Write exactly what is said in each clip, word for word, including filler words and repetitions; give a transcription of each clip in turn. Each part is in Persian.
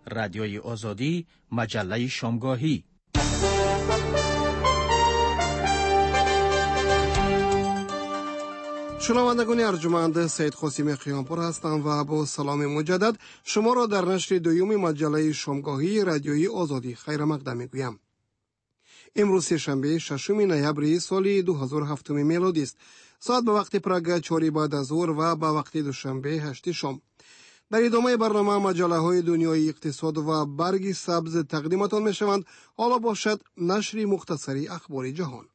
رادیوی آزادی، مجله شامگاهی. شنوندگان ارجمند، سید قاسم قیامپور هستم و با سلام مجدد شما را در نشر دوم مجله شامگاهی رادیوی آزادی خیر مقدم میگویم. امروز سه‌شنبه ششم نوامبر سال دو هزار و هفت میلادی است. ساعت به وقت پراگ چهار بعد از ظهر و به وقت دوشنبه هشت شام. در ادامه برنامه مجله های دنیای اقتصاد و برگ سبز تقدیمتان می شوند. حالا باشد نشر مختصری اخبار جهان.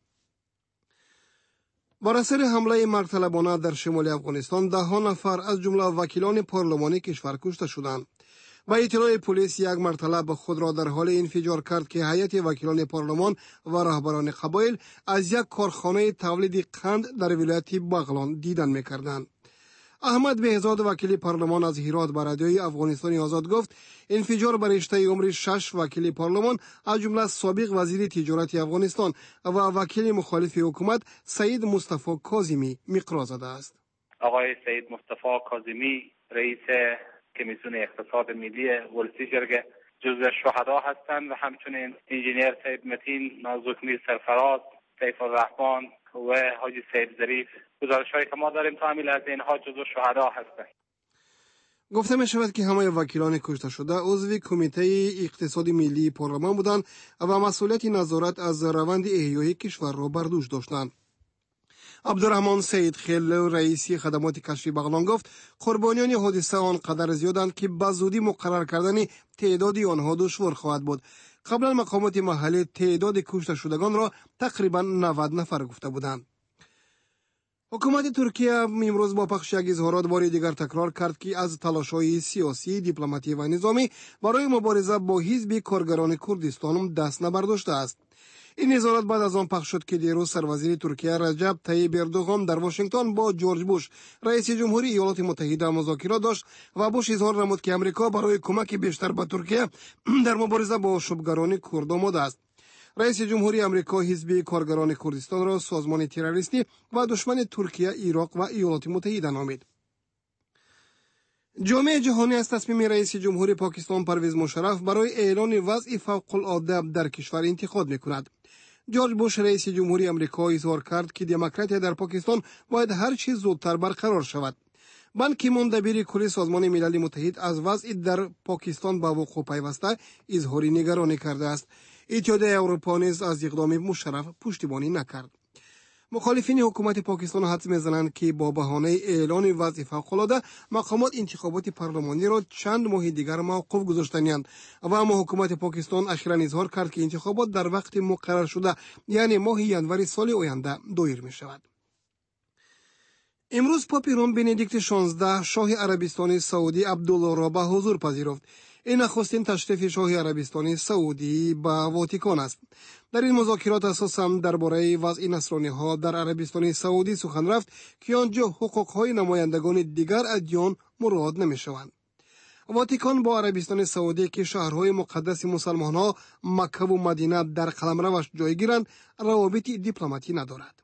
بر اثر حمله مرگ‌طلبانه در شمال افغانستان ده ها نفر از جمله وکیلان پارلمانی کشور کشته شدند. و اطلاع پلیس یک مرتلب خود را در حال انفجار کرد که هیئت وکیلان پارلمان و رهبران قبایل از یک کارخانه تولید قند در ولایت بغلان دیدن می‌کردند. احمد بهزاد وکیل پارلمان از هرات به رادیوی افغانستان آزاد گفت انفجار بر رشته عمر شش وکیل پارلمان از جمله سابق وزیر تجارت افغانستان و وکیل مخالف حکومت سید مصطفی کاظمی مقرا زده است. آقای سید مصطفی کاظمی رئیس کمیسیون اقتصاد ملی ولسی جرگه جزو شهدا هستند و همچنین انجینیر سید متین نازکمیر سرفراز، سیف الرحمن و حاجی سید ظریف گزارش‌هایی که ما داریم تعمیل از اینها جزو شهدا هستند. گفته می شود که همه وکیلان کشته شده عضو کمیته اقتصاد ملی پارلمان بودند و مسئولیت نظارت از روند احیای کشور را بر دوش داشتند. عبدالرحمن سید خیل رئیسی خدمات کشفی بغلان گفت قربانیان حادثه آنقدر زیادند که به زودی مقرر کردن تعداد آنها دشوار خواهد بود. قبلا مقامات محلی تعداد کشته شدگان را تقریبا نود نفر گفته بودند. حکومت ترکیه امروز با پخش یک اظهارات بار دیگر تکرار کرد که از تلاش‌های سیاسی، دیپلماتی و نظامی برای مبارزه با حزب کارگران کردستان دست نبرداشته است. این اظهارات بعد از آن پخش شد که دیروز سروزیر ترکیه رجب طیب اردوغان در واشنگتن با جورج بوش رئیس جمهوری ایالات متحده مذاکرات داشت و بوش اظهار نمود که امریکا برای کمک بیشتر به ترکیه در مبارزه با شبگران کرد آماده است. رئیس جمهوری امریکا حزب کارگران کردستان را سازمان تروریستی و دشمن ترکیه، عراق و ایالات متحده نامید. جامعه جهانی از تصمیم رئیس جمهوری پاکستان پرویز مشرف برای اعلان وضع فوق العاده در کشور انتقاد می‌کند. جورج بوش رئیس جمهوری امریکا اظهار کرد که دموکراسی در پاکستان باید هر چه زودتر برقرار شود. بان کی مون دبیر کل سازمان ملل متحد از وضع در پاکستان با وقوع پیوسته اظهار نگرانی کرده است. اتحادیه اروپا نیز از اقدام مشرف پشتیبانی نکرد. مخالفین حکومت پاکستان حدس می‌زنند که با بهانه اعلان وضع فوق‌العاده مقامات انتخابات پارلمانی را چند ماه دیگر موقوف گذاشته‌اند و اما حکومت پاکستان اخیراً اظهار کرد که انتخابات در وقت مقرر شده یعنی ماه ژانویه سال آینده دایر می‌شود. امروز پاپ روم بندیکت شانزده شاه عربستان سعودی عبدالله را به حضور پذیرفت. این نخستین تشریف شاه عربستان سعودی به واتیکان است. در این مذاکرات اساساً درباره وضع نصرانی‌ها در عربستان سعودی سخن رفت که آنجا حقوق‌های نمایندگان دیگر ادیان مراعات نمی‌شوند. واتیکان با عربستان سعودی که شهرهای مقدس مسلمان‌ها مکه و مدینه در قلمروش جای گیرند روابط دیپلماتی ندارد.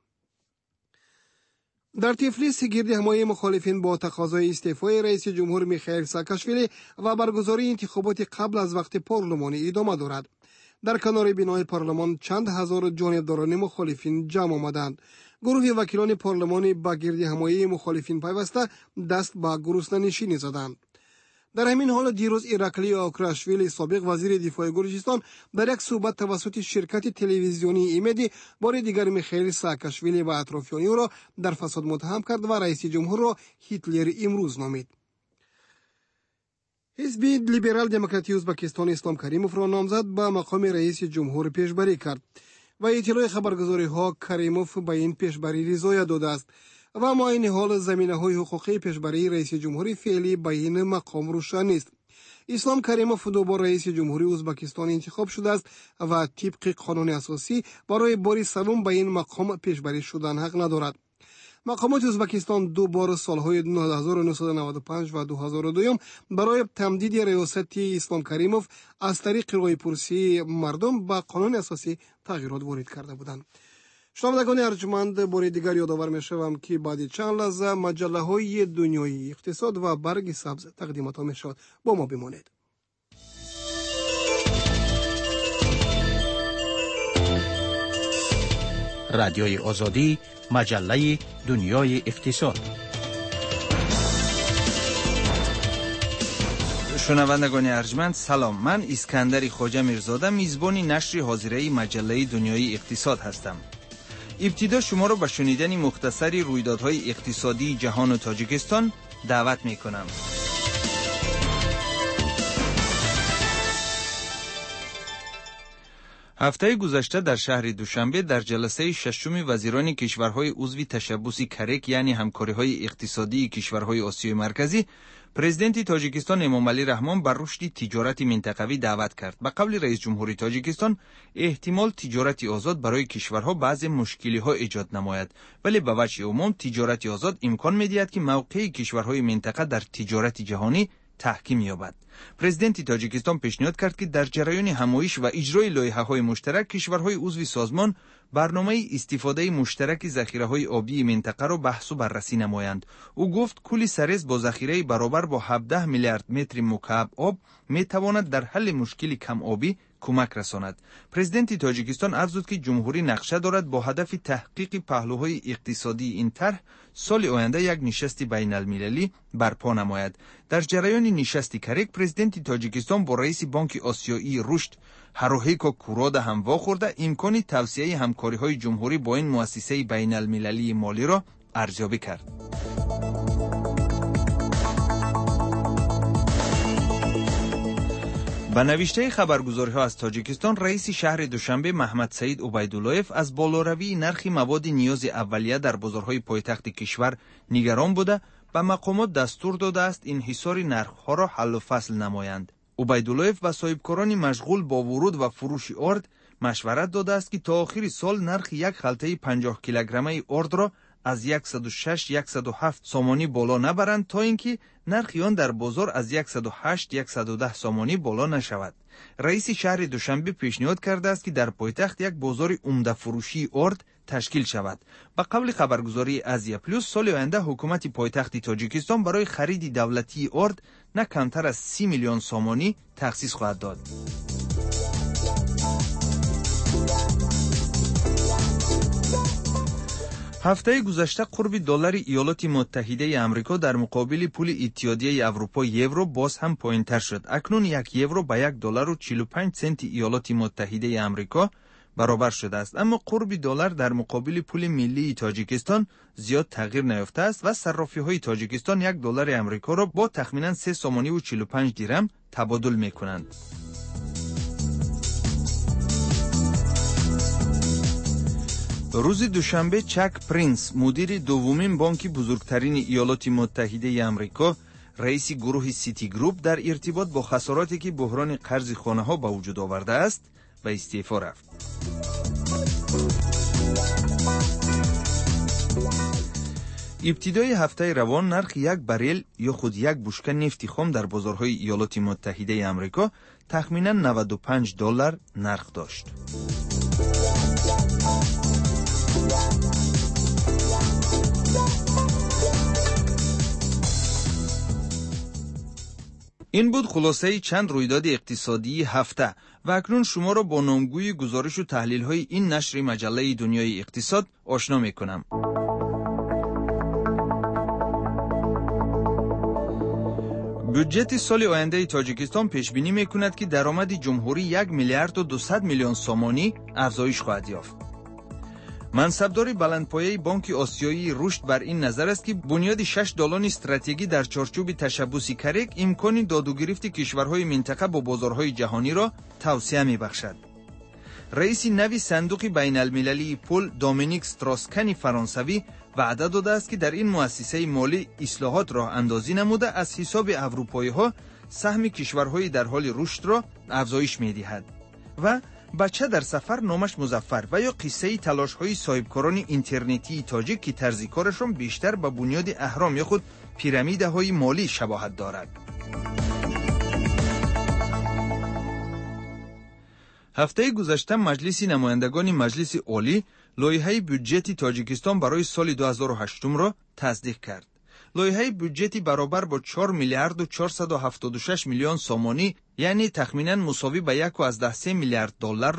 در تفلیس گرد حمایت مخالفین با تقاضای استعفای رئیس جمهور میخائیل ساکاشویلی و برگزاری انتخابات قبل از وقت پارلمانی ادامه دارد. در کنار بنای پارلمان چند هزار جانبداران مخالفین جمع آمدند. گروه وکیلان پارلمانی با گرد حمایت مخالفین پیوسته دست به گرسنه‌نشینی زدند. در همین حال دیروز ایراکلی آوکراشویلی سابق وزیر دفاع گرجستان در یک صحبت توسط شرکت تلویزیونی ایمدی بار دیگر میخائیل ساکاشویلی و اطرافیان او را در فساد متهم کرد و رئیس جمهور را هیتلر امروز نامید. حزب لیبرال دموکراتی ازبکستان اسلام کریموف را نامزد به مقام رئیس جمهور پیشبری کرد و اطلاع خبرگزاری‌ها کریموف به این پیشبری رضایت داده است و ما این حال زمینه‌های حقوقی پیشبری رئیس جمهوری فعلی به این مقام روشن نیست. اسلام کریموف دوباره رئیس جمهوری ازبکستان انتخاب شده است و طبق قانون اساسی برای بار سوم به این مقام پیشبری شدن حق ندارد. مقامات ازبکستان دو بار سالهای هزار و نهصد و نود و پنج و دو هزار و دو برای تمدید ریاست اسلام کریموف از طریق رای پرسی مردم به قانون اساسی تغییرات وارد کرده بودند. شنوندگان ارجمند، بار دیگر یادآور می‌شوم که بعد چند لحظه مجله‌های دنیای اقتصاد و برگ سبز تقدیمتان می‌شود. با ما بمانید. رادیوی آزادی، مجله دنیای اقتصاد. شنوندگان ارجمند سلام، من اسکندر خوجا میرزاده میزبان نشر حاضره مجله دنیای اقتصاد هستم. ابتدا شما را به شنیدن مختصری رویدادهای اقتصادی جهان و تاجیکستان دعوت میکنم. هفته گذشته در شهر دوشنبه در جلسه ششم وزیران کشورهای عضو تشبث کرک یعنی همکاری‌های اقتصادی کشورهای آسیای مرکزی، پرزیدنت تاجیکستان امامعلی رحمان بر رشد تجارت منطقوی دعوت کرد. به قول رئیس جمهوری تاجیکستان احتمال تجارت آزاد برای کشورها بعضی مشکلی‌ها ایجاد نماید، ولی به وجه عموم تجارت آزاد امکان می‌دهد که موقع کشورهای منطقه در تجارت جهانی تحکیم یابد. پرزیدنت تاجیکستان پیشنهاد کرد که در جریان همایش و اجرای لایحه‌های مشترک کشورهای عضو سازمان برنامه استفاده مشترک ذخیره‌های آبی منطقه را بحث و بررسی نمایند. او گفت کل سرز با ذخیره برابر با هفده میلیارد متر مکعب آب میتواند در حل مشکل کم آبی کمک رساند. پرزیدنت تاجیکستان افزود که جمهوری نقشه دارد با هدف تحقیق پهلوهای اقتصادی این طرح سال آینده یک نشست بین المللی برپا نماید. در جریان نشست کرک پرزیدنت تاجیکستان با رئیس بانک آسیایی رشد هاروهیکو کورادا هم واخورده امکان توسعه همکاری‌های جمهوری با این مؤسسه بین المللی مالی را ارزیابی کرد. با نوشته خبرگزاری‌ها از تاجیکستان، رئیس شهر دوشنبه محمد سعید عبیداللهیف از بالاروی نرخ مواد نیاز اولیه در بازارهای پایتخت کشور نگران بوده و مقامات دستور داده است انحصار نرخ‌ها را حل و فصل نمایند. عبیداللهیف و صاحبکاران مشغول با ورود و فروش آرد مشورت داده است که تا آخر سال نرخ یک خلطه پنجاه کیلوگرمه آرد را از صد و شش تا صد و هفت سامانی بالا نبرند تا اینکه نرخ آن در بازار از صد و هشت تا صد و ده سامانی بالا نشود. رئیس شهر دوشنبه پیشنهاد کرده است که در پایتخت یک بازار عمده فروشی آرد تشکیل شود. به قول خبرگزاری آزیا پلوس سال آینده حکومت پایتخت تاجیکستان برای خرید دولتی آرد نه کمتر از سی میلیون سامانی تخصیص خواهد داد. هفته گذشته قرب دلار ایالات متحده آمریکا در مقابل پول اتحادیه اروپا یورو باز هم پایین‌تر شد. اکنون یک یورو به یک دلار و چهل و پنج سنت ایالات متحده آمریکا برابر شده است، اما قرب دلار در مقابل پول ملی تاجیکستان زیاد تغییر نیافته است و صرافی‌های تاجیکستان یک دلار آمریکا را با تخمیناً سه سامانی و چهل و پنج درهم تبادل می‌کنند. روز دوشنبه چک پرینس مدیر دومین بانک بزرگترین ایالات متحده آمریکا، رئیس گروه سیتی گروپ، در ارتباط با خساراتی که بحران قرض خانه‌ها به وجود آورده است به استعفا رفت. ابتدای هفته روان نرخ یک بریل یا خود یک بشکه نفت خام در بازارهای ایالات متحده آمریکا تخمیناً نود و پنج دلار نرخ داشت. این بود خلاصه چند رویداد اقتصادی هفته و اکنون شما را با نامگوی گزارش و تحلیل های این نشر مجله دنیای اقتصاد آشنا می کنم. بودجت سال آینده تاجیکستان پیش بینی می کند که درآمد جمهوری یک میلیارد و دویست میلیون سامانی افزایش خواهد یافت. منصبدار بلندپایه بانک آسیایی رشد بر این نظر است که بنیاد شش دالان استراتژی در چارچوب تشبث کرک امکان داد و گرفت کشورهای منطقه با بازارهای جهانی را توسعه می‌بخشد. رئیس نوی صندوق بین المللی پول دومینیک ستراسکن فرانسوی وعده داده است که در این مؤسسه مالی اصلاحات راه اندازی نموده از حساب اروپایی‌ها سهم کشورهای در حال رشد را افزایش می‌دهد و بچه در سفر نامش مظفر و یا قصه تلاش های صاحبکاران اینترنتی تاجیک که طرز کارشان بیشتر به بنیاد اهرام یا خود پیرامیده های مالی شباهت دارد. هفته گذشته مجلس نمایندگان مجلس عالی لایحه بودجت تاجیکستان برای سال دو هزار و هشت را تصدیق کرد. لایحه بودجتی برابر با چهار میلیارد و چهارصد و هفتاد و شش میلیون سامانی یعنی تخمیناً مساوی به یک و از ده سه میلیارد دلار را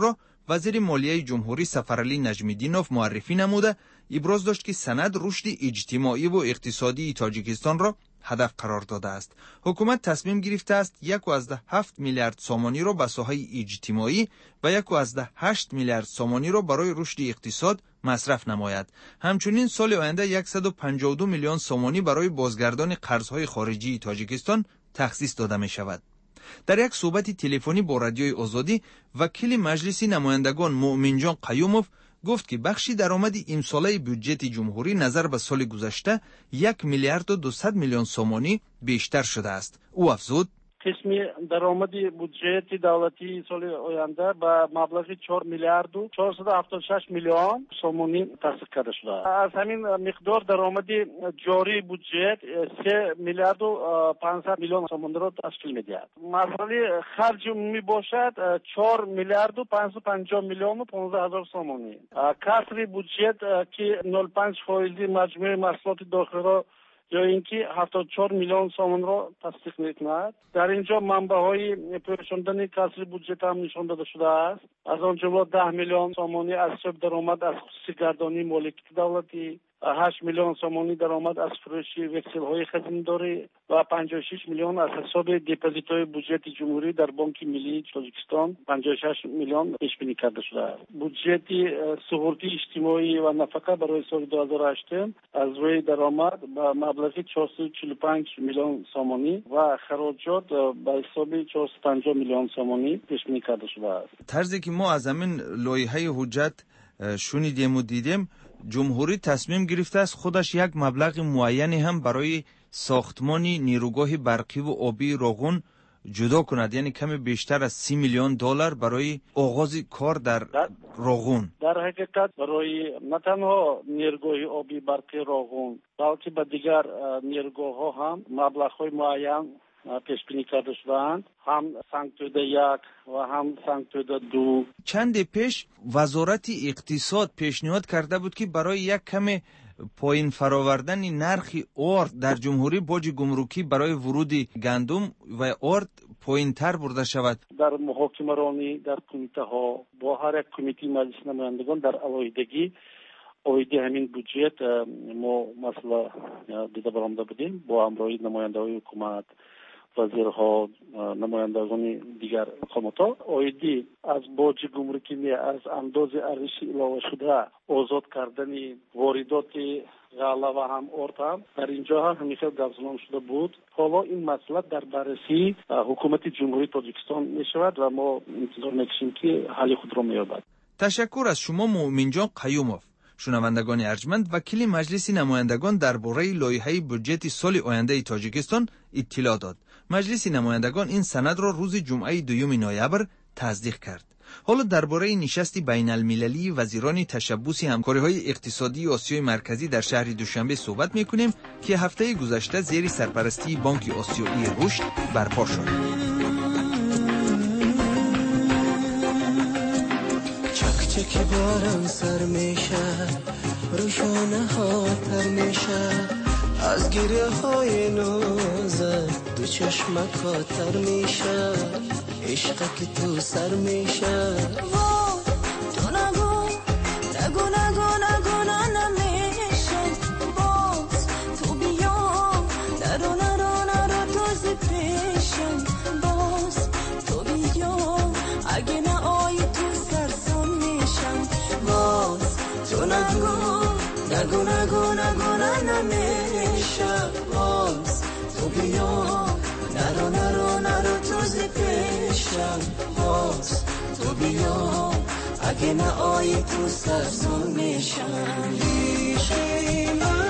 وزیر مالیه جمهوری سفرعلی نجمیدینوف معرفی نموده ابراز داشت که سند رشد اجتماعی و اقتصادی تاجیکستان را هدف قرار داده است. حکومت تصمیم گرفته است یک و از ده هفت میلیارد سومانی را به ساحه اجتماعی و یک و از ده هشت میلیارد سومانی را برای رشد اقتصاد مصرف نماید. همچنین سال آینده صد و پنجاه و دو میلیون سومانی برای بازگردان قرضهای خارجی تاجیکستان تخصیص داده می شود. در یک صحبت تلفنی با رادیوی آزادی وکیل مجلس نمایندگان مؤمن جان قیوموف گفت که بخشی درآمد امساله بودجت جمهوری نظر به سال گذشته یک میلیارد و دویست میلیون سومانی بیشتر شده است. او افزود قسمی درآمد بودجت دولتی سال آینده به مبلغ چهار میلیارد و چهارصد و هفتاد و شش میلیون سومانی تصدیق کرده شده. از همین مقدار درآمد جاری بودجت سه میلیارد و پانصد میلیون سومانی را تشکیل می‌دهد. مسئله خرج می باشد چهار میلیارد و پانصد و پنجاه میلیون و پانزده هزار سومانی. کسری بودجت که نود و پنج درصد مجموع محصولات داخلی را یا اینکه هفتاد و چهار میلیون سومان را تصدیق می‌کند. در اینجا منبع‌های پوشاندن کسری بودجت هم نشان داده شده است. از آن جمله ده میلیون سومانی از سود درآمد از خصوصی گردانی مالکیت دولتی، هشت میلیون سومانی درآمد از فروش وکسل‌های خزینداری و پنجاه و شش میلیون از حساب دپوزیت‌های بودجت جمهوری در بانک ملی تاجیکستان پنجاه و شش میلیون پیش بینی کرده شده است. بودجت سهولت اجتماعی و نفقه برای سال دو هزار و هشت از روی درآمد به مبلغ چهارصد و چهل و پنج میلیون سومانی و خراجات به حساب چهارصد و پنجاه میلیون سومانی پیش بینی کرده شده است. طرزی که ما از همین لایحه حجت شنیدیم و دیدیم، جمهوری تصمیم گرفته است خودش یک مبلغ معینی هم برای ساختمان نیروگاه برقی و آبی روغون جدا کند، یعنی کمی بیشتر از سی میلیون دلار برای آغاز کار در, در روغون. در حقیقت برای نه تنها نیروگاه آبی برقی روغون بلکه به دیگر نیروگاه ها هم مبلغ های معین پیش بینی کرده شدند، هم سانکتود یک و هم سانکتود دو. چند پیش وزارت اقتصاد پیشنهاد کرده بود که برای یک کم پایین فراوردن نرخ ارد در جمهوری باج گمرکی برای ورود گندم و ارد پایین تر برده شود. در محاکمه رانی در کمیته ها با هر یک کمیته مجلس نمایندگان در علیحدگی اویده همین بودجت ما مسئله دیده برآمده بودیم با همراهی نماینده‌های حکومت، وزیرها، نمایندگان دیگر مقامات. اویدی از باج گمرکی از انداز ارزش علاوه شده آزاد کردن واردات غله و هم ارد هم در اینجا هم همیشه گفتمان شده بود. حالا این مسئله در بررسی حکومت جمهوری تاجیکستان می شود و ما انتظار می‌کشیم که حل خود را می‌یابد. تشکر از شما مؤمن جان قیوموف. شنوندگان ارجمند، وکیل مجلس نمایندگان درباره لایحه بودجت سال آینده تاجیکستان اطلاع داد. مجلس نمایندگان این سند را روز جمعه دوم نوامبر تصدیق کرد. حالا درباره نشست بین المللی وزیران تشبوس همکاری‌های اقتصادی آسیای مرکزی در شهر دوشنبه صحبت می‌کنیم که هفته گذشته زیر سرپرستی بانک آسیایی رشد برپا شد. چک بارم سر میشه، روشونه ها تر میشه، از گریه های نازت دو چشمک ها تر میشه، عشق که تو سر میشه. وای تو نگو نگو نگو نگو نمیشه، باز تو بیا نرو نرو نرو تازه پیشم، باز تو بیا اگه نه آی تو سرسون میشم، باز تو نگو نگو نگو نگو نمیشه، باز تو بیا نرو نرو نرو تازه پیشم، باز تو بیا اگه نه آی تو سرسون میشم. عشقی من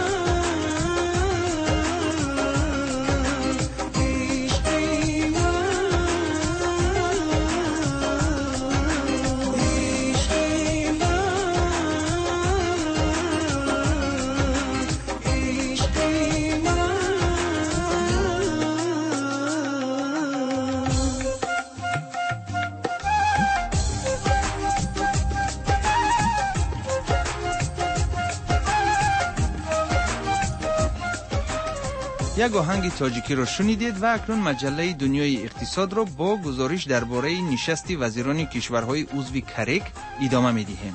یک آهنگ تاجیکی را شنیدید و اکنون مجله دنیای اقتصاد را با گزارش درباره نشست وزیران کشورهای عضو کارک ادامه می‌دهیم.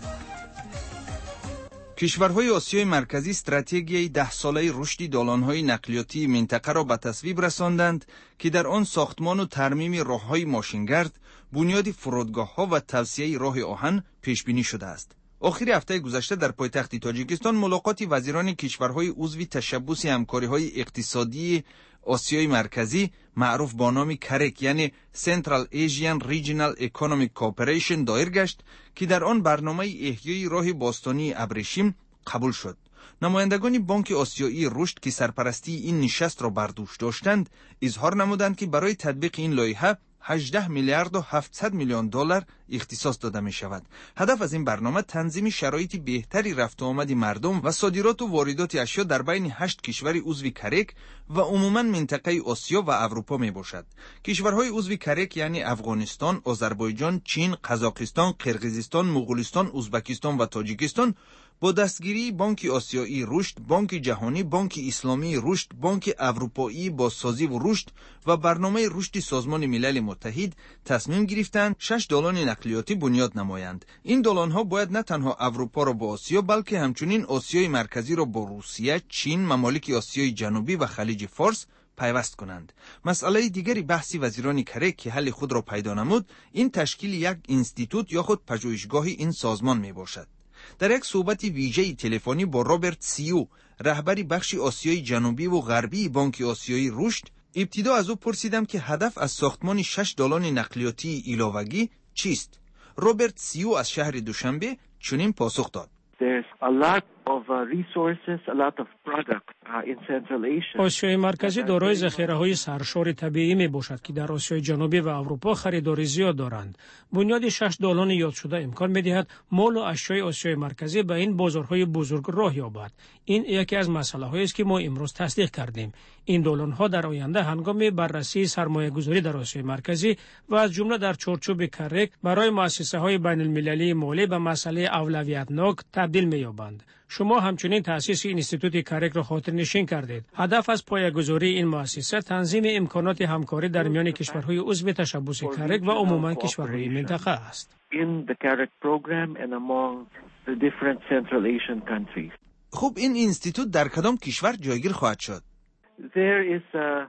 کشورهای آسیای مرکزی استراتژی ده ساله رشد دالان‌های نقلیاتی منطقه را به تصویب رساندند که در آن ساختمان و ترمیم راه‌های ماشینگرد، بنیاد فرودگاه‌ها و توسعه راه آهن پیش بینی شده است. آخر هفته گذشته در پایتخت تاجیکستان ملاقات وزیران کشورهای عضو تشبث همکاری‌های اقتصادی آسیای مرکزی معروف با نام کارک یعنی Central Asian Regional Economic Cooperation دایر گشت که در آن برنامه احیای راه باستانی ابریشم قبول شد. نمایندگان بانک آسیایی رشد که سرپرستی این نشست را بر دوش داشتند اظهار نمودند که برای تطبیق این لایحه هجده میلیارد و هفتصد میلیون دلار اختصاص داده می شود. هدف از این برنامه تنظیم شرایط بهتری رفت و آمد مردم و صادرات و واردات اشیا در بین هشت کشور عضو کارک و عموما منطقه آسیا و اروپا می باشد. کشورهای عضو کارک یعنی افغانستان، آذربایجان، چین، قزاقستان، قرقیزستان، مغولستان، ازبکستان و تاجیکستان با دستگیری بانک آسیایی رشد، بانک جهانی، بانک اسلامی رشد، بانک اروپایی بازسازی و رشد و برنامه رشد سازمان ملل متحد تصمیم گرفتند شش دالان نقلیاتی بنیاد نمایند. این دالان‌ها باید نه تنها اروپا را با آسیا بلکه همچنین آسیای مرکزی را با روسیه، چین، ممالک آسیای جنوبی و خلیج فارس پیوست کنند. مسئله دیگری بحثی وزیران کارک که حل خود را پیدا نمود، این تشکیل یک اینستیتوت یا خود پژوهشگاه این سازمان می باشد. در یک صحبت ویژه تلفنی با رابرت سیو، رهبری بخش آسیای جنوبی و غربی بانک آسیایی رشد، ابتدا از او پرسیدم که هدف از ساختمان شش دالان نقلیاتی ایلاوگی چیست؟ رابرت سیو از شهر دوشنبه چنین پاسخ داد: There's a lot of uh, resources, a lot of products uh, in Central Asia. آسیای مرکزی دارای ذخیره‌های سرشار طبیعی میباشد که در آسیای جنوبی و اروپا خریداری زیاد دارند. بنیاد شش دالان یاد شده امکان می‌دهد مال و اشیای آسیای مرکزی به این بازارهای بزرگ راه یابد. این یکی از مسائلی است که ما امروز تصدیق کردیم. این دالان‌ها در آینده هنگام بررسی سرمایه‌گذاری در آسیای مرکزی و از جمله در چارچوب کارک برای مؤسسه‌های بین‌المللی مالی به مسئله اولویتناک تبدیل می‌یابند. شما همچنین تأسیس اینستیتوت کارک را خاطر نشین کردید. هدف از پایه‌گذاری این مؤسسه تنظیم امکانات همکاری در میان کشورهای عضو تشبث کارک و عموما کشورهای منطقه است. In the CAREC program and among the different Central Asian countries. خب این اینستیتوت در کدام کشور جایگیر خواهد شد؟ There is uh,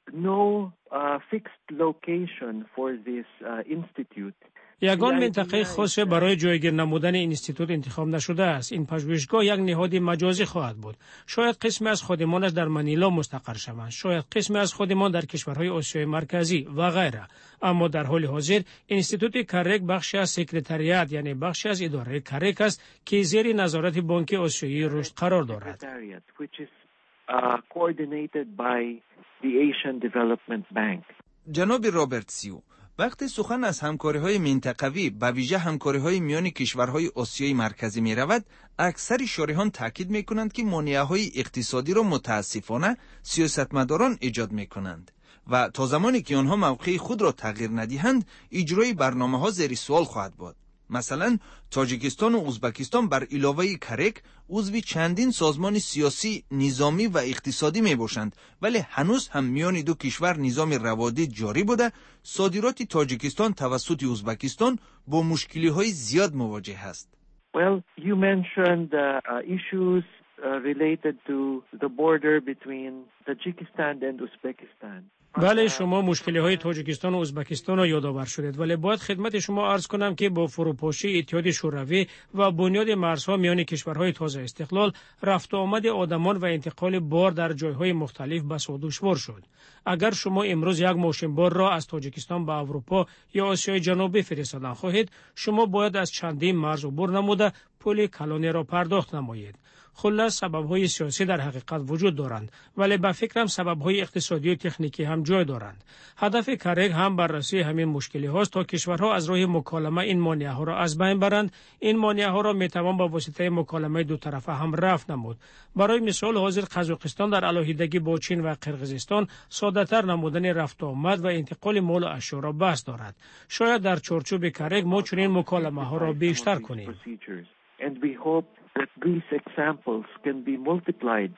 no uh, fixed location for this uh, institute. یگان منطقه خاص برای جایگیر نمودن این اینستیتوت انتخاب نشده است. این پژوهشگاه یک نهاد مجازی خواهد بود. شاید قسمی از خادمانش در منیلا مستقر شوند، شاید قسمی از خادمان در کشورهای آسیای مرکزی و غیره. اما در حال حاضر اینستیتوت کارک بخشی از سکرتریات یعنی بخشی از اداره کارک است که زیر نظارت بانک آسیایی رشد قرار دارد. جناب رابرت سیو، وقتی سخن از همکاری‌های منطقوی به ویژه همکاری‌های میان کشورهای آسیای مرکزی می‌رود، اکثر شارحان تاکید می‌کنند که مانع‌های اقتصادی را متأسفانه سیاستمداران ایجاد می‌کنند و تا زمانی که آنها موقع خود را تغییر ندهند، اجرای برنامه‌ها زیر سوال خواهد بود. مثلا تاجیکستان و ازبکستان بر علاوه کارک عضو چندین سازمان سیاسی، نظامی و اقتصادی می باشند، ولی هنوز هم میان دو کشور نظام روادید جاری بوده. صادرات تاجیکستان توسط ازبکستان با مشکل‌های زیاد مواجه است. Well, you mentioned uh, uh, issues uh, related to the border between Tajikistan and Uzbekistan. بله، شما مشکل‌های تاجیکستان و ازبکستان را یادآور شدید، ولی باید خدمت شما عرض کنم که با فروپاشی اتحاد شوروی و بنیاد مرزها میان کشورهای تازه استقلال، رفت و آمد آدمان و انتقال بار در جایهای مختلف بس و دشوار شد. اگر شما امروز یک ماشین بار را از تاجیکستان به اروپا یا آسیای جنوبی فرستادن خواهید، شما باید از چندین مرز عبور نموده پول کلانی را پرداخت نمایید. خلاص سبب‌های سیاسی در حقیقت وجود دارند، ولی به فکرم سبب‌های اقتصادی و تکنیکی هم جای دارند. هدف کارک هم بررسی همین مشکلی هاست تا کشورها از راه مکالمه این مانع‌ها را از بین برند. این مانع‌ها را می‌توان با واسطه مکالمه دو طرفه هم رفع نمود. برای مثال حاضر قزاقستان در علیحدگی با چین و قرقیزستان ساده‌تر نمودن رفت و آمد و انتقال مال و اشیا را بحث دارد. شاید در چارچوب کارک ما چنین مکالمه‌ها را بیشتر کنیم. And we hope that these examples can be multiplied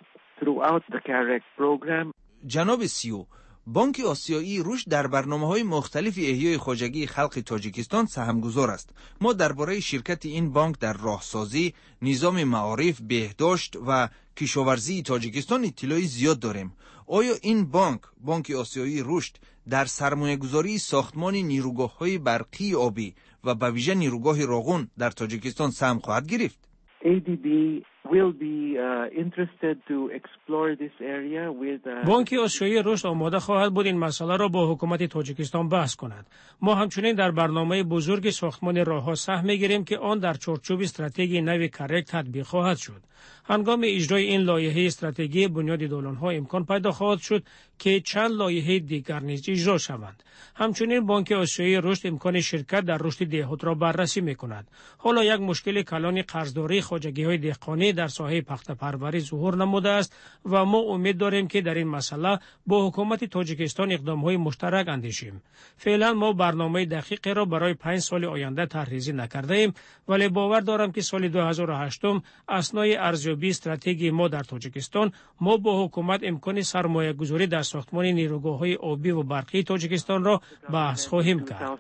throughout the CAREC program. جناب سیو، بانک آسیایی رشد در برنامه‌های مختلف احیای خواجگی خلق تاجیکستان سهمگذار است. ما درباره شرکت این بانک در راهسازی، نظام معارف، بهداشت و کشاورزی تاجیکستان اطلاعی زیاد داریم. آیا این بانک، بانک آسیایی رشد، در سرمایه‌گذاری ساختمان نیروگاه‌های برقی آبی و به ویژه نیروگاه راغون در تاجیکستان سهم خواهد گرفت؟ A D B will be uh, interested to explore this area with uh, بانک آسیایی رشد آماده خواهد بود این مسئله را با حکومت تاجیکستان بحث کند. ما همچنین در برنامه بزرگ ساختمان راهها سهم می‌گیریم که آن در چارچوب استراتژی نو کرک تطبیق خواهد شد. هنگام اجرای این لایحه استراتژی بنیاد دولان‌ها امکان پیدا خواهد شد که چند لایحه دیگر نیز اجرا شوند. همچنین بانک آسیایی رشد امکان شرکت در رشد دهات را بررسی می‌کند. حالا یک مشکل کلان قرضداری خواجگی‌های دهقانی در ساحه پخته پروری ظهور نموده است و ما امید داریم که در این مسئله با حکومت تاجیکستان اقدام‌های مشترک اندیشیم. فعلا ما برنامه دقیقی را برای پنج سال آینده طرح‌ریزی نکرده‌ایم، ولی باور دارم که سال دو هزار و هشت اثنای ارزیابی استراتژی ما در تاجیکستان ما با حکومت امکان سرمایه‌گذاری در ساختمان نیروگاه‌های آبی و برقی تاجیکستان را بحث خواهیم کرد.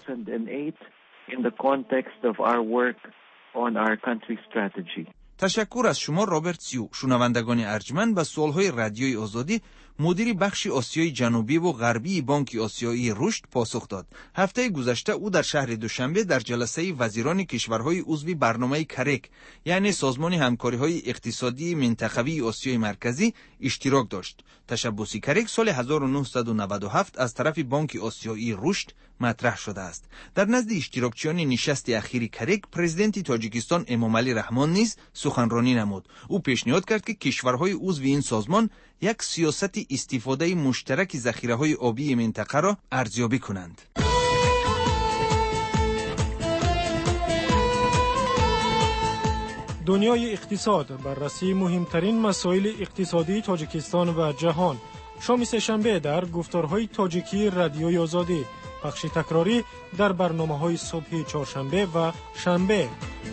in the context of our work on our country strategy. تشکر از شما رابرت سیو. شنوندگان ارجمند، به سوالهای رادیوی آزادی مدیر بخش آسیای جنوبی و غربی بانک آسیایی رشد پاسخ داد. هفته گذشته او در شهر دوشنبه در جلسه وزیران کشورهای عضو برنامه کرک یعنی سازمان همکاری‌های اقتصادی منطقوی آسیای مرکزی اشتراک داشت. تشبوسی کرک سال هزار و نهصد و نود و هفت از طرف بانک آسیایی رشد مطرح شده است. در نزد اشتراکچیان نشست اخیر کرک، پرزیدنت تاجیکستان امامعلی رحمان نیز سخنرانی نمود. او پیشنهاد کرد که کشورهای عضو این سازمان یک سیاست استفاده مشترک ذخیره‌های آبی منطقه را ارزیابی کنند. دنیای اقتصاد، بررسی مهمترین مسائل اقتصادی تاجیکستان و جهان. شام سه‌شنبه در گفتارهای تاجیکی رادیوی آزادی، بخش تکراری در برنامه‌های صبح چهارشنبه و شنبه.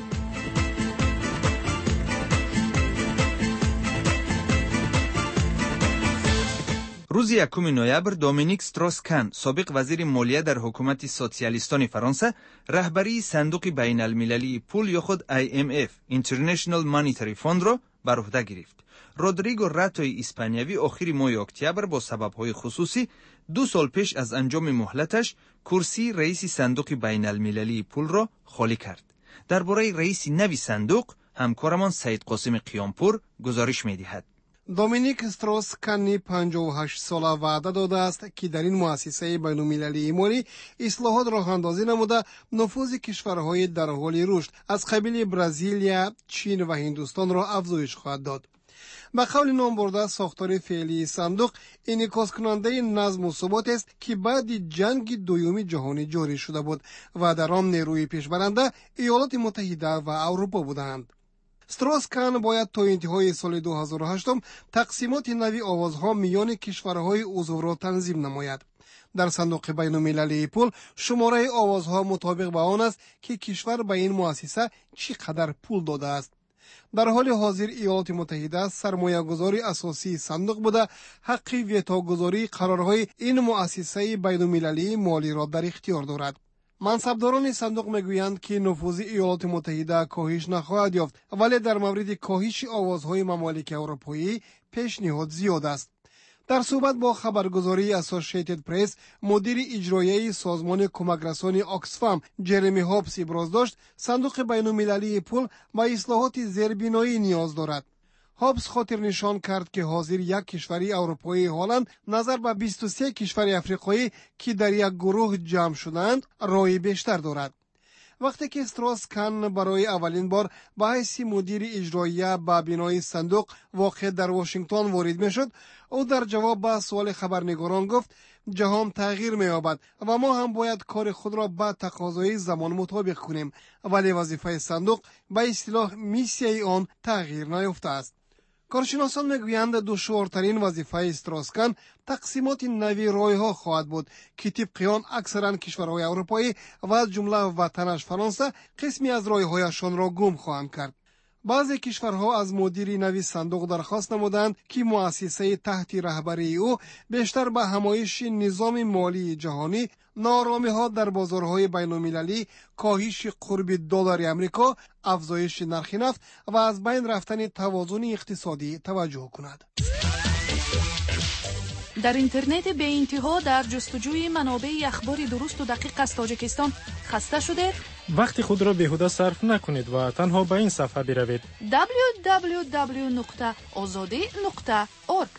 روز یکم نوامبر دومینیک استروس-کان، سابق وزیر مالیه در حکومت سوسیالیستان فرانسه، رهبری صندوق بین المللی پول یا خود آی ام اف International Monetary Fund را بر عهده گرفت. رودریگو راتوی اسپانیایی آخر ماه اکتبر با سبب‌های خصوصی دو سال پیش از انجام مهلتش کرسی رئیس صندوق بین المللی پول را خالی کرد. درباره رئیس نوی صندوق همکارمان سید قاسم قیامپور گزارش می‌دهد. دومینیک استروس-کان پنجاه و هشت ساله وعده داده است که در این مؤسسه بین‌المللی مالی اصلاحات راه اندازی نموده نفوذ کشورهای در حال رشد از قبیل برزیل، چین و هندوستان را افزایش خواهد داد. به قول نام برده ساختار فعلی صندوق انعکاس کننده نظم و ثبات است که بعد جنگ دوم جهانی جاری شده بود و در آن نیروی پیشبرنده ایالات متحده و اروپا بودند. استروس-کان باید تا انتهای سال دو هزار و هشت تقسیمات نوی آوازها میان کشورهای عضو را تنظیم نماید. در صندوق بین المللی پول شماره آوازها مطابق به آن است که کشور به این مؤسسه چقدر پول داده است. در حال حاضر ایالات متحده سرمایه گذاری اساسی صندوق بوده حق ویتو گذاری قرارهای این مؤسسه بین المللی مالی را در اختیار دارد. منصبداران صندوق میگویند که نفوذ ایالات متحده کاهش نخواهد یافت، ولی در مورد کاهش آوازهای ممالک اروپایی پیشنهاد زیاد است. در صحبت با خبرگزاری اسوسییتد پرس، مدیر اجرایی سازمان کمکرسانی آکسفام جرمی هابس ابراز داشت صندوق بین المللی پول با اصلاحات زیربنایی نیاز دارد. هابس خاطر نشان کرد که حاضر یک کشوری اروپایی هلند نظر به بیست و سه کشور افریقایی که در یک گروه جمع شدند رای بیشتر دارد. وقتی که استروس-کان برای اولین بار به حیث مدیر اجرایی به بنای صندوق واقع در واشنگتن وارد می شد، او در جواب به سوال خبرنگاران گفت جهان تغییر می یابد و ما هم باید کار خود را به تقاضای زمان مطابق کنیم، ولی وظیفه صندوق به اصطلاح میسیای آن تغییر نیافته است. کارشناسان میگویند دشوارترین وظیفه استروس-کان تقسیمات نوی رایها خواهد بود که طبق آن اکثرا کشورهای اروپایی و از جمله وطنش فرانسه قسمی از رایهایشان را گم خواهند کرد. بعضی کشورها از مدیر نوی صندوق درخواست نمودند که مؤسسه تحت رهبری او بیشتر به همایش نظام مالی جهانی، ناآرامی‌ها در بازارهای بین‌المللی، کاهش قرب دلار آمریکا، افزایش نرخ نفت و از بین رفتن توازن اقتصادی توجه کند. در اینترنت به انتها در جستجوی منابع اخبار درست و دقیق از تاجیکستان خسته شده؟ وقت خود را بیهوده صرف نکنید و تنها به این صفحه بروید دبلیو دبلیو دبلیو نقطه آزادی نقطه اورگ.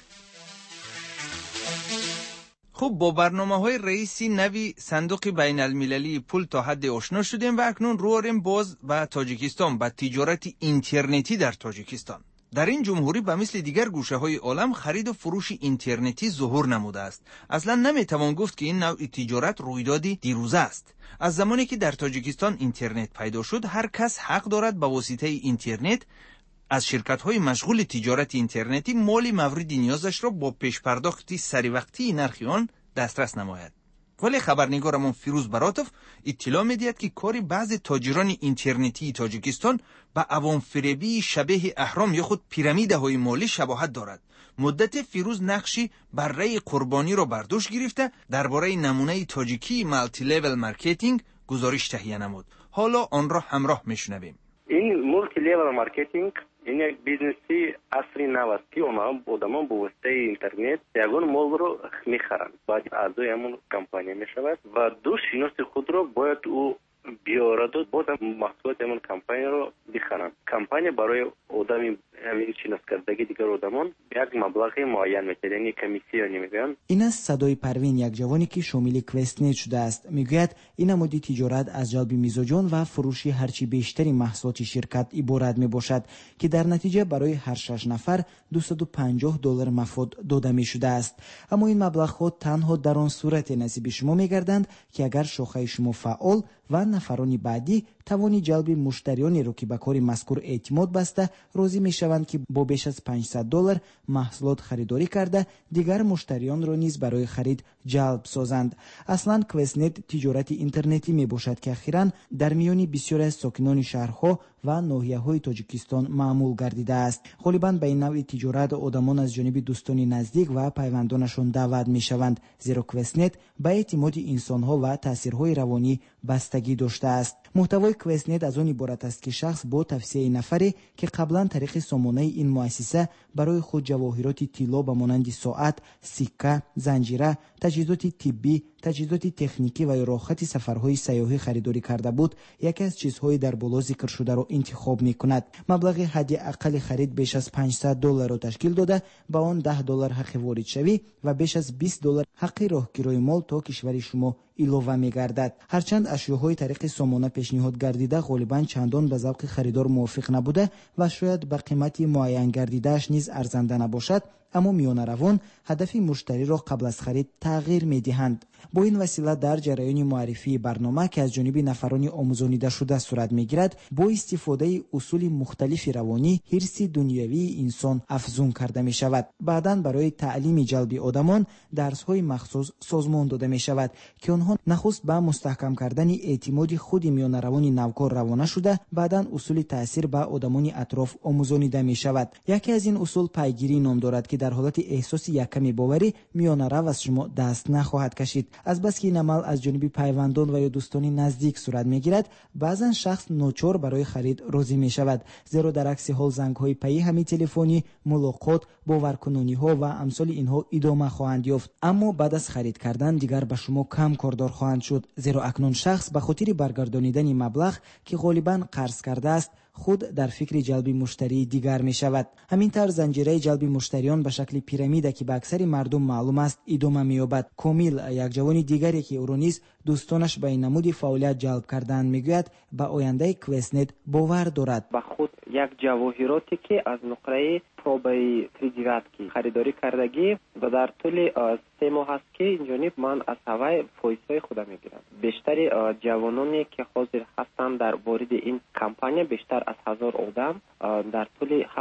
خب با برنامه‌های رئیسی نوی صندوق بین المللی پول تا حد آشنا شدیم و اکنون رو آوریم باز به تاجیکستان، به تجارت اینترنتی در تاجیکستان. در این جمهوری به مثل دیگر گوشه‌های عالم خرید و فروش اینترنتی ظهور نموده است. اصلا نمیتوان گفت که این نوع تجارت رویدادی دیروزه است. از زمانی که در تاجیکستان اینترنت پیدا شد، هر کس حق دارد به واسطه اینترنت از شرکت‌های مشغول تجارت اینترنتی مال مورد نیازش را با پیش‌پرداختی سریع نرخ آن دسترس نماید. ولی خبرنگارمون فیروز براتوف اطلاع می‌دهد که کار بعضی تاجران اینترنتی تاجیکستان با عوام فریبی شبیه اهرام یا خود پیرامیدهای مالی شباهت دارد. مدت فیروز نقشی برای قربانی را بر دوش گرفته درباره نمونه تاجیکی مالتی لیول مارکتینگ گزارش تهیه نمود. حالا آن را همراه میشنویم. این مولتی لیول مارکتینگ این یک بیزنسی عصری نو است که آدمان با واسطه اینترنت یگان مال رو میخرند، بعد اعضای همون کمپانی میشود و دو شناس خود رو باید او بیارد و باز محصولات همون کمپانی رو بخرند. کمپانی برای آدمی همین شناس کردگی دیگر آدمان یک مبلغ معین میتونه، یعنی کمیسیونی میگن. این است صدای پروین، یک جوانی که شامل کوستنت شده است. میگوید این نمودی تجارت از جلب میزوجان و فروش هرچی بیشتری محصولات شرکت عبارت میباشد که در نتیجه برای هر شش نفر دویست و پنجاه دلار مفاد داده میشده است. اما این مبلغ خود تنها در آن صورت نصیب شما میگردند که اگر شاخه شما فعال و نفرانی بعدی توانی جلب مشتریانی رو که به کار مذکور اعتماد بسته راضی میشوند که با بیش از پانصد دلار محصولات خریداری کرده دیگر مشتریان را نیز برای خرید جلب سازند. اصلا کوستنت تجارت اینترنتی می باشد که اخیراً در میان بسیار از ساکنان شهرها و ناحیه‌های تاجیکستان معمول گردیده است. غالباً به این نوع تجارت آدمان از جانب دوستان نزدیک و پیوندانشان دعوت میشوند، زیرا کوستنت به اعتماد انسان‌ها و تاثیرهای روانی بستگی داشته است. محتوای کوستنت از آن عبارت است که شخص با توصیه نفری که قبلا طریق سامانه این مؤسسه برای خود جواهرات طلا به مانند ساعت، سکه، زنجیره، تجهیزات طبی، تجهیزات تکنیکی و راحت سفرهای سیاحی خریداری کرده بود، یکی از چیزهای در بالا ذکر شده را انتخاب می‌کند. مبلغ حد اقل خرید بیش از پانصد دلار را تشکیل داده، با آن ده دلار حق وارد شوی و بیش از بیست دلار حق راهگیری مال تا کشور شما ایلوه می‌گردد. هرچند اشیاءهای طریق سامانه پیشنهاد گردیده غالباً چندان به ذوق خریدار موافق نبوده و شاید به قیمت معین گردیده‌اش نیز ارزنده نباشد، اما میانه روان هدف مشتری را قبل از خرید تغییر می‌دهند. با این وسیله در جریان معرفی برنامه که از جانب نفران آموزانیده شده صورت می‌گیرد، با استفاده اصول مختلف روانی حرص دنیوی انسان افزون کرده می‌شود. بعداً برای تعلیم جلب آدمان درس‌های مخصوص سازمان داده می‌شود که آنها نخست به مستحکم کردن اعتماد خود میانه روان نوکار روانه شده، بعداً اصول تاثیر به آدمان اطراف آموزانیده می‌شود. یکی از این اصول پیگیری نام دارد که در حالت احساس یکمی باوری میانه رو از شما دست نخواهد کشید. از بس که این عمل از جانب پیوندان و یا دوستان نزدیک صورت میگیرد، بعضا شخص ناچار برای خرید راضی می شود، زیرا در عکس حال زنگ های پی همین تلفنی، ملاقات، باورکنانی ها و امثال اینها ادامه خواهند یافت. اما بعد از خرید کردن دیگر به شما کم کاردار خواهند شد، زیرا اکنون شخص به خاطر برگردانیدن مبلغ که غالبا قرض کرده است خود در فکر جلب مشتری دیگر می شود. همین طرز زنجیره جلب مشتریان به شکل پیرامید که به اکثر مردم معلوم است ادامه می یابد. کامیل، یک جوان دیگری که او را نیز دوستانش به این نمود فعالیت جلب کردن میگوید، به آینده کوستنت باور دارد. به خود یک جواهراتی که از نقره پروبای تجارت که خریداری کردگی و در طول سه ماه هست که اینجانب من از هوای فویسای خودم میگیرم. بیشتری جوانانی که حاضر هستند در وارد این کمپانی بیشتر از هزار آدم در طول هفت ماه است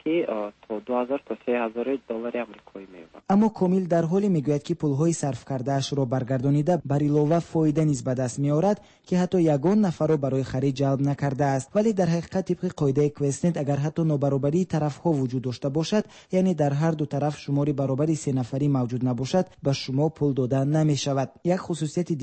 که تا دو هزار تا سه هزار دلار آمریکایی میبرد. اما کامل در حالی میگوید که پولهای صرف کردهاش را برگردانیده بر علاوه فایده نیز به دست میآورد که حتی یگان نفر را برای خرید جلب نکرده است. ولی در حقیقت طبق قاعده کوستنت اگر حتی نابرابری طرفها وجود داشته باشد، یعنی در هر دو طرف شماری برابری سه نفری موجود نباشد، به شما پول داده نمی شود. یک خصوصیت